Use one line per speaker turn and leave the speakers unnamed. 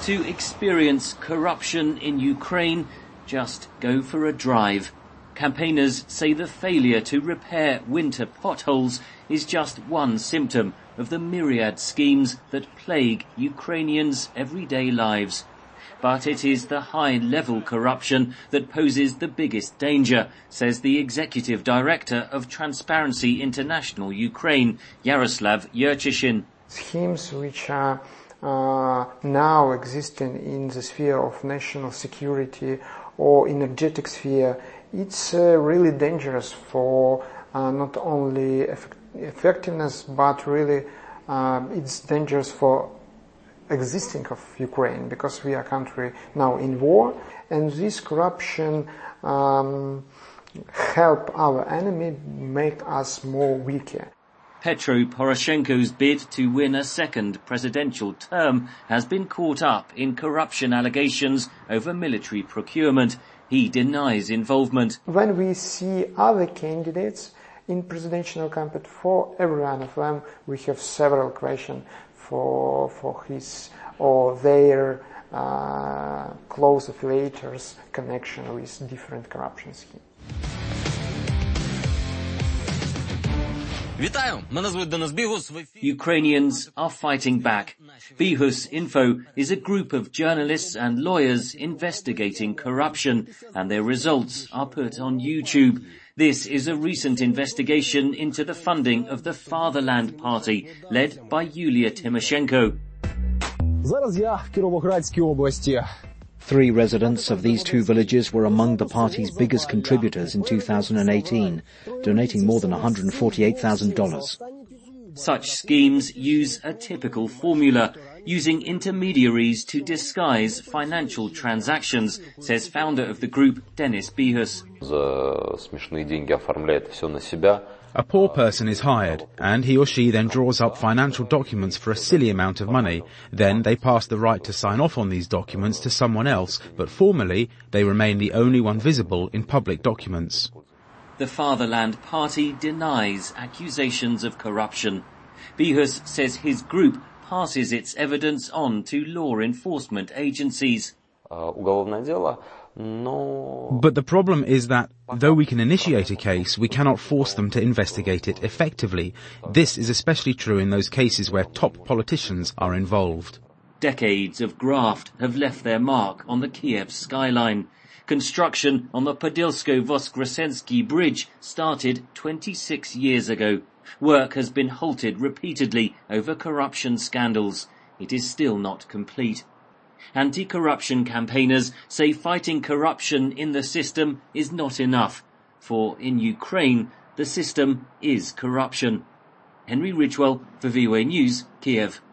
To experience corruption in Ukraine, just go for a drive. Campaigners say the failure to repair winter potholes is just one symptom of the myriad schemes that plague Ukrainians' everyday lives. But it is the high-level corruption that poses the biggest danger, says the Executive Director of Transparency International Ukraine, Yaroslav Yurchyshin.
Schemes which are now existing in the sphere of national security or energetic sphere, it's really dangerous for not only effectiveness, but really it's dangerous for existing of Ukraine, because we are a country now in war, and this corruption help our enemy, make us more weaker.
Petro Poroshenko's bid to win a second presidential term has been caught up in corruption allegations over military procurement. He denies involvement.
When we see other candidates in presidential campaign, for every one of them, we have several questions for his or their close affiliators' connection with different corruption schemes.
Ukrainians are fighting back. Bihus Info is a group of journalists and lawyers investigating corruption, and their results are put on YouTube. This is a recent investigation into the funding of the Fatherland Party, led by Yulia Tymoshenko.
3 residents of these 2 villages were among the party's biggest contributors in 2018, donating more than $148,000.
Such schemes use a typical formula, using intermediaries to disguise financial transactions, says founder of the group, Denis Bihus.
A poor person is hired, and he or she then draws up financial documents for a silly amount of money. Then they pass the right to sign off on these documents to someone else, but formally they remain the only one visible in public documents.
The Fatherland Party denies accusations of corruption. Bihus says his group passes its evidence on to law enforcement agencies.
But the problem is that, though we can initiate a case, we cannot force them to investigate it effectively. This is especially true in those cases where top politicians are involved.
Decades of graft have left their mark on the Kiev skyline. Construction on the Podilsko-Voskresensky Bridge started 26 years ago. Work has been halted repeatedly over corruption scandals. It is still not complete. Anti-corruption campaigners say fighting corruption in the system is not enough, for in Ukraine the system is corruption. Henry Ridgewell for VOA News, Kiev.